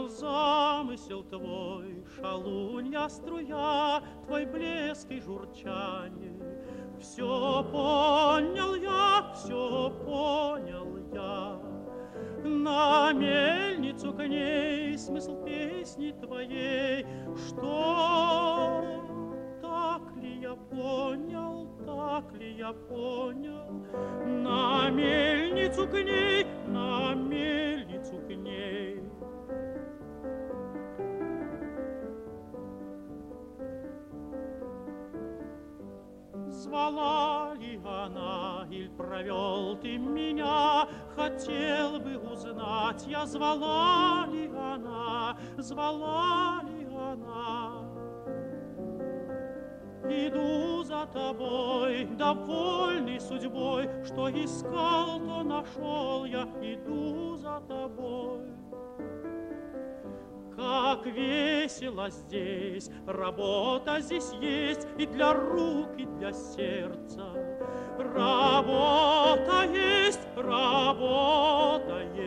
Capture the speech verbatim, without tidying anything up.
понял замысел твой, шалунья струя, твой блеск и журчание. Все понял я, все понял я. На мельницу к ней смысл песни твоей. Что, так ли я понял, так ли я понял? На мельницу к ней, на мельницу к ней. Звала ли она, иль провел ты меня, хотел бы узнать я, звала ли она, звала ли она. Иду за тобой, довольный судьбой, что искал, то нашел я, иду за тобой. Как весело здесь, работа здесь есть и для рук, и для сердца. Работа есть, работа есть.